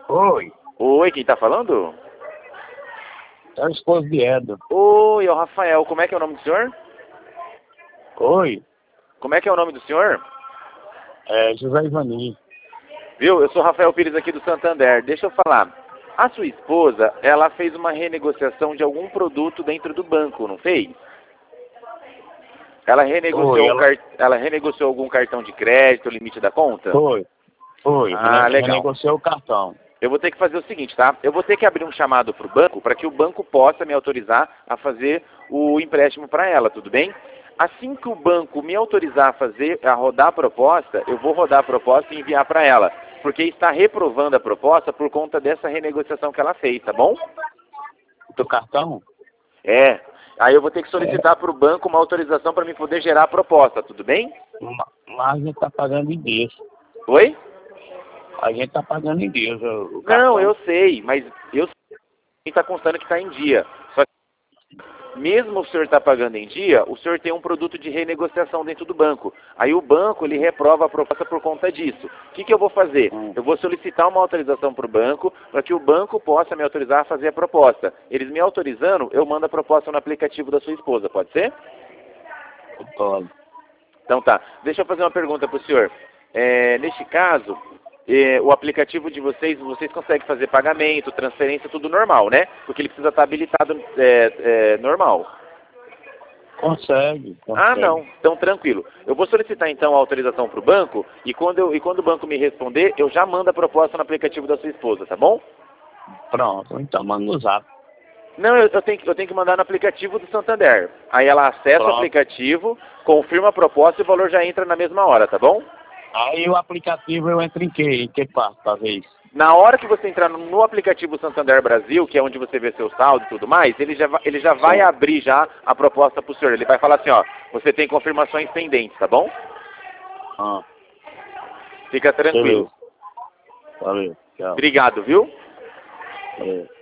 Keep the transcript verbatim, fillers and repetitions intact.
Oi, Oi, quem tá falando? é o esposo de Edo. Oi, é o Rafael. Como é que é o nome do senhor? Oi, Como é que é o nome do senhor? é José Ivani. Viu? Eu sou Rafael Pires aqui do Santander. Deixa eu falar. A sua esposa, ela fez uma renegociação de algum produto dentro do banco, não fez? Ela renegociou, Oi, um ela... car... ela renegociou algum cartão de crédito, limite da conta? Foi, foi, Ah, rene- legal. renegociou o cartão. Eu vou ter que fazer o seguinte, tá? Eu vou ter que abrir um chamado para o banco para que o banco possa me autorizar a fazer o empréstimo para ela, tudo bem? Assim que o banco me autorizar a fazer, a rodar a proposta, eu vou rodar a proposta e enviar para ela, porque está reprovando a proposta por conta dessa renegociação que ela fez, tá bom? Do cartão? É. Aí eu vou ter que É, solicitar para o banco uma autorização para me poder gerar a proposta, tudo bem? ma- mas a gente tá pagando em dias. Oi? A gente tá pagando em dias o, o Não, cartão. eu sei, mas eu está constando que está em dia. Só que mesmo o senhor está pagando em dia, o senhor tem um produto de renegociação dentro do banco. Aí o banco ele reprova a proposta por conta disso. O que, que eu vou fazer? Hum, Eu vou solicitar uma autorização para o banco para que o banco possa me autorizar a fazer a proposta. Eles me autorizando, eu mando a proposta no aplicativo da sua esposa, pode ser? pode. Então tá. Deixa eu fazer uma pergunta para o senhor. É, neste caso, é, o aplicativo de vocês, vocês conseguem fazer pagamento, transferência, tudo normal, né? Porque ele precisa estar habilitado é, é, normal. Consegue, Ah, consegue. não. Então, tranquilo. Eu vou solicitar, então, a autorização para o banco e quando, eu, e quando o banco me responder, eu já mando a proposta no aplicativo da sua esposa, tá bom? Pronto, então manda no zap. Não, eu, eu, tenho, que- eu tenho que mandar no aplicativo do Santander. Aí ela acessa o Pronto. aplicativo, confirma a proposta e o valor já entra na mesma hora, tá bom? Aí o aplicativo eu entro em que, em que parte, talvez? Na hora que você entrar no, no aplicativo Santander Brasil, que é onde você vê seu saldo e tudo mais, ele já, va- ele já vai Sim. abrir já a proposta para o senhor. Ele vai falar assim, ó, você tem confirmações pendentes, tá bom? Ah, Fica tranquilo. beleza. Valeu, tchau. Obrigado, viu? Valeu.